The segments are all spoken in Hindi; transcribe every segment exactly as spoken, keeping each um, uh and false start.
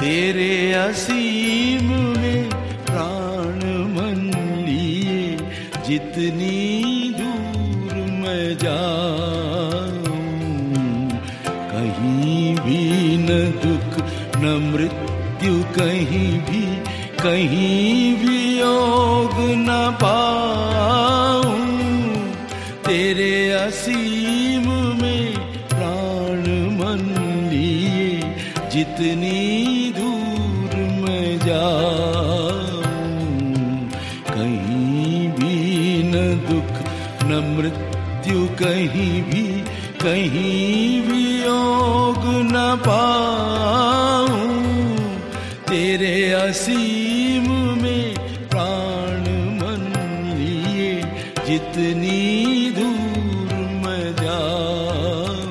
तेरे असीम में प्राण मन लिए जितनी दूर मैं जाऊं, कहीं भी न दुख न मृत्यु, कहीं भी कहीं भी योग न पाऊं। तेरे असीम में प्राण मन लिए जितनी दूर मैं जाऊं, कहीं भी न दुख न मृत्यु, कहीं भी कहीं भी योग न पाऊं। तेरे असीम में प्राण मन लिए जितनी दूर मैं जाऊं।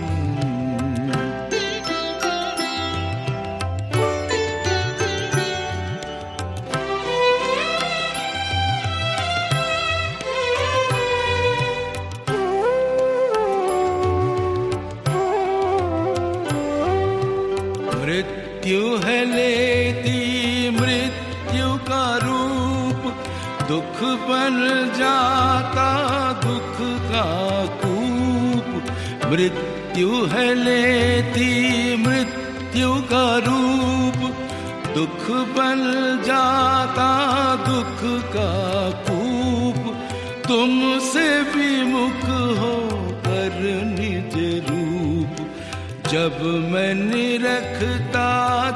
मृत्यु है लेती मृत्यु का रूप, दुख बन जाता दुख का कूप। मृत्यु है लेती मृत्यु का रूप, दुख बन जाता दुख का कूप। तुमसे विमुख होकर निज रूप जब मैं निरखता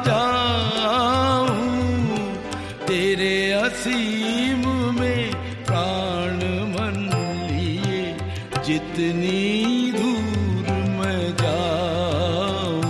जाऊं, तेरे असीम में प्राण मन लिए जितनी दूर मैं जाऊं।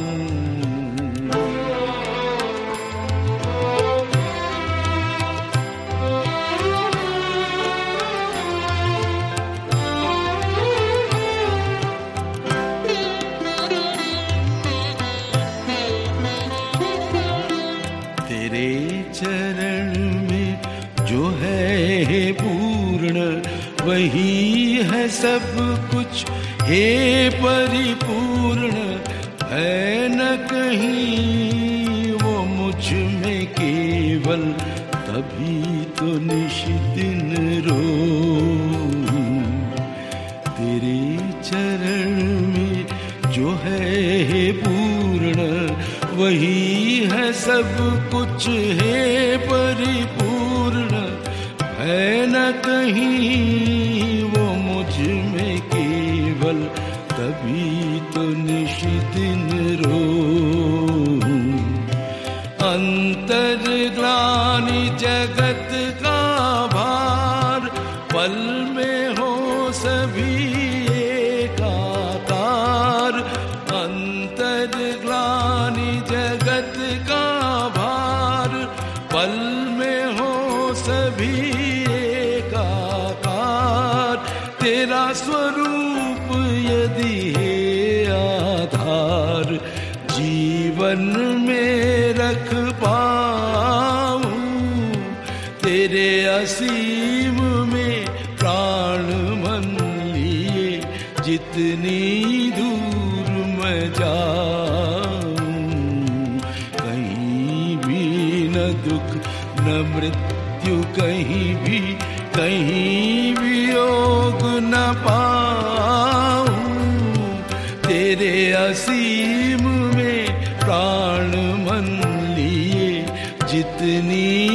तेरे चरण में जो है पूर्ण, वही है सब कुछ हे परिपूर्ण। है न कहीं वो मुझ में केवल, तभी तो निश दिन रोऊं। तेरे चरण में जो है पूर्ण, वही है सब कुछ हे परिपूर्ण। है न कहीं वो मुझ में केवल, तभी तो निश दिन रोऊं। अंतर्ग्लानि जगत का भार, पल में हो सभी एकाकार। अंतर्ग्लानि जगत का भार, पल में हो सभी एकाकार। तेरा स्वरूप यदि है आधार, जीवन में रख पाऊं। तेरे असीम में प्राण मन लिए जितनी दूर मैं जाऊं, कहीं भी न दुख न मृत्यु, कहीं भी कहीं भी योग न पाऊं। तेरे असीम में प्राण मन लिए जितनी